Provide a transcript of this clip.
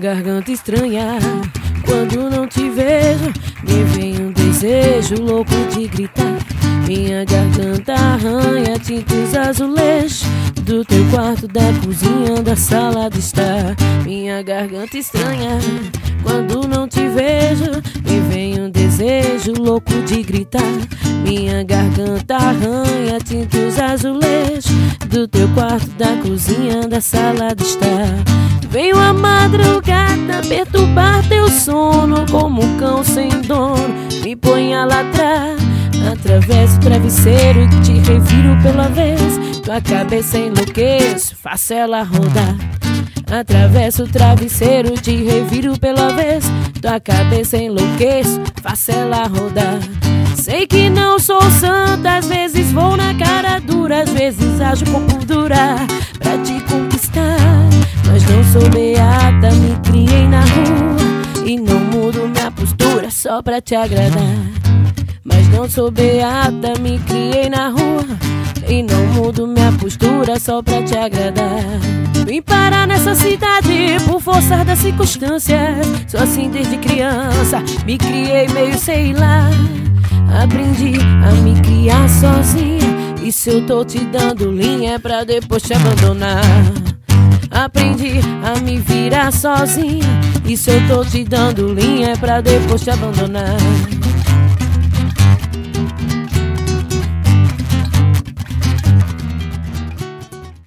garganta estranha quando não te vejo. Me vem um desejo louco de gritar. Minha garganta arranha tintes azulejos do teu quarto, da cozinha, da sala de estar. Minha garganta estranha quando não te vejo. Me vem um desejo louco de gritar. Minha garganta arranha tintes azulejos do teu quarto, da cozinha, da sala de estar. Venho a madrugada perturbar teu sono como um cão sem dono. Me põe a ladrar, atravesso o travesseiro e te reviro pela vez. Tua cabeça enlouqueço, faço ela rodar. Atravesso o travesseiro, te reviro pela vez. Tua cabeça enlouqueço, faço ela rodar. Sei que não sou santa, às vezes vou na cara dura, às vezes ajo com dura pra te conquistar. Mas não sou beata, me criei na rua e não mudo minha postura só pra te agradar. Mas não sou beata, me criei na rua e não mudo minha postura só pra te agradar. Vim parar nessa cidade por força das circunstâncias. Sou assim desde criança, me criei meio sei lá. Aprendi a me criar sozinha, e se eu tô te dando linha é pra depois te abandonar. Aprendi a me virar sozinha, e se eu tô te dando linha é pra depois te abandonar.